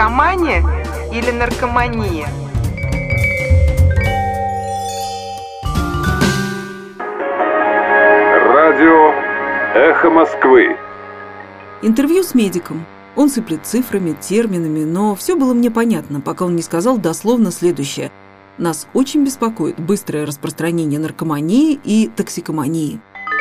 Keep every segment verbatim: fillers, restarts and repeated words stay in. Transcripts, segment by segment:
наркомания или наркомания? Радио «Эхо Москвы». Интервью с медиком. Он сыплет цифрами, терминами, но все было мне понятно, пока он не сказал дословно следующее. Нас очень беспокоит быстрое распространение наркомании и токсикомании.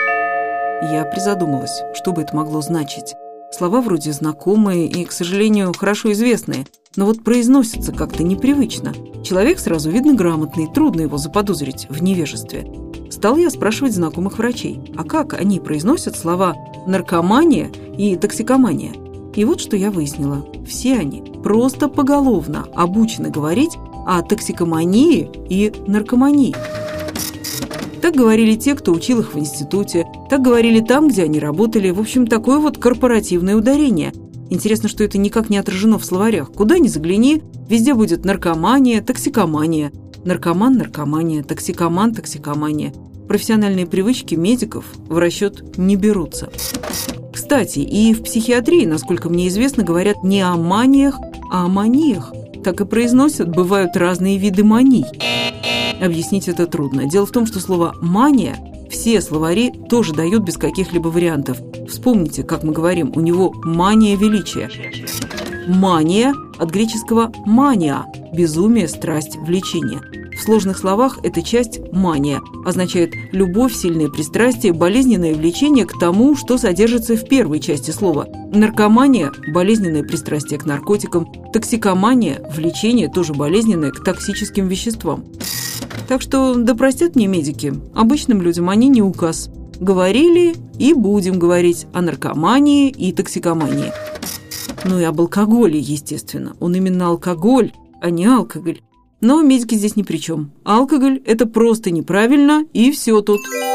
Я призадумалась, что бы это могло значить. Слова вроде знакомые и, к сожалению, хорошо известные, но вот произносятся как-то непривычно. Человек сразу видно грамотный, трудно его заподозрить в невежестве. Стал я спрашивать знакомых врачей, а как они произносят слова «наркомания» и «токсикомания». И вот что я выяснила. Все они просто поголовно обучены говорить о токсикомании и наркомании. Так говорили те, кто учил их в институте, так говорили там, где они работали. В общем, такое вот корпоративное ударение. Интересно, что это никак не отражено в словарях. Куда ни загляни, везде будет наркомания, токсикомания. Наркоман, наркомания, токсикоман, токсикомания. Профессиональные привычки медиков в расчет не берутся. Кстати, и в психиатрии, насколько мне известно, говорят не о маниях, а о маниях. Так и произносят, бывают разные виды маний. Объяснить это трудно. Дело в том, что слово «мания» все словари тоже дают без каких-либо вариантов. Вспомните, как мы говорим, у него мания величия. Мания от греческого «мания» – безумие, страсть, влечение. В сложных словах эта часть «мания» означает любовь, сильное пристрастие, болезненное влечение к тому, что содержится в первой части слова. Наркомания – болезненное пристрастие к наркотикам, токсикомания – влечение, тоже болезненное, к токсическим веществам. Так что, да простят мне медики, обычным людям они не указ. Говорили и будем говорить о наркомании и токсикомании. Ну и об алкоголе, естественно. Он именно алкоголь, а не алкоголь. Но медики здесь ни при чем. Алкоголь – это просто неправильно, и все тут.